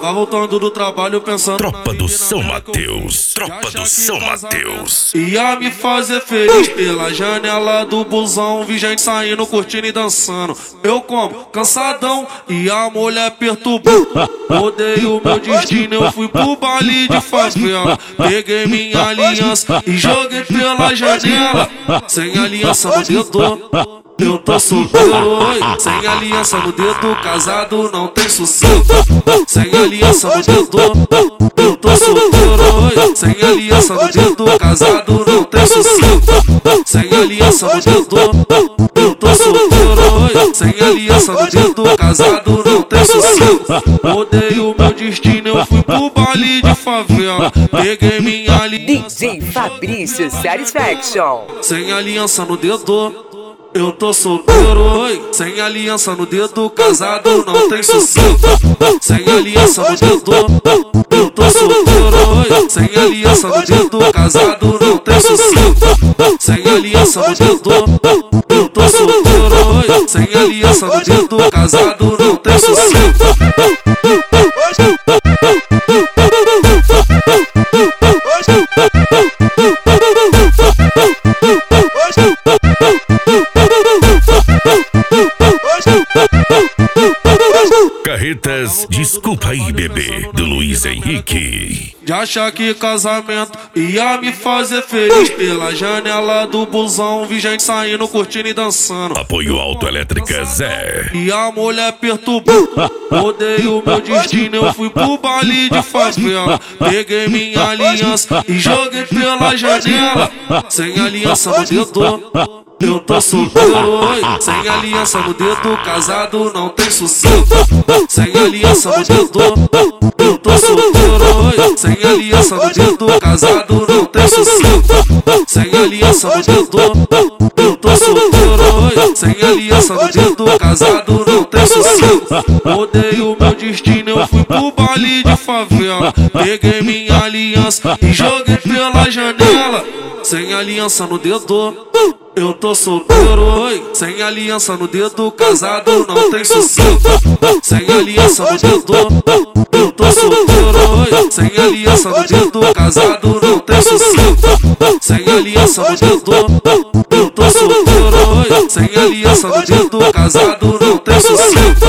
Tava voltando do trabalho pensando Tropa do São Mateus, Tropa do São Mateus. Ia me fazer feliz pela janela do busão. Vi gente saindo, curtindo e dançando. Eu como, cansadão, e a mulher perturbou. Mudei o meu destino, eu fui pro baile de favela. Peguei minha aliança e joguei pela janela. Sem aliança no dedo, eu tô solteiro, oi. Sem aliança no dedo, casado não tem sossego. Sem aliança no dedo, eu tô solteiro, oi. Sem aliança no dedo, casado não tem sossego. Sem aliança no dedo, eu tô solteiro, oi. Sem aliança no dedo, casado não tem sossego. Mudei o meu destino, eu fui pro baile de favela. Peguei minha aliança. DJ Fabrício Satisfaction. Sem aliança no dedo, eu tô solteiro, oi. Sem aliança no dedo, casado não tem sossego. Sem aliança no dedo, eu tô solteiro, oi. Sem aliança no dedo, casado não tem sossego. Sem aliança no dedo, eu tô solteiro, oi. Sem aliança no dedo, casado não tem sossego. Carretas, desculpa aí, bebê, do Luiz Henrique. De achar que casamento ia me fazer feliz pela janela do busão. Vi gente saindo, curtindo e dançando. Apoio Autoelétrica Zé. E a mulher perturbou. Mudei o meu destino, eu fui pro baile de favela. Peguei minha aliança e joguei pela janela. Sem aliança no dedo, eu tô solteiro, oi. Sem aliança no dedo, casado não tem sossego. Sem aliança no dedo, eu tô solteiro, oi. Sem aliança no dedo, casado não tem sossego. Sem aliança no dedo, eu tô solteiro, oi. Sem aliança no dedo, casado não tem sossego. Mudei o meu destino, eu fui pro baile de favela. Peguei minha aliança e joguei pela janela. Sem aliança no dedo, eu tô solteiro, oi. Sem aliança no dedo, casado não tem sossego. Sem aliança no dedo, eu tô solteiro, oi. Sem aliança no dedo, casado não tem sossego. Sem aliança no dedo, eu tô solteiro, oi. Sem aliança no dedo, casado não tem sossego.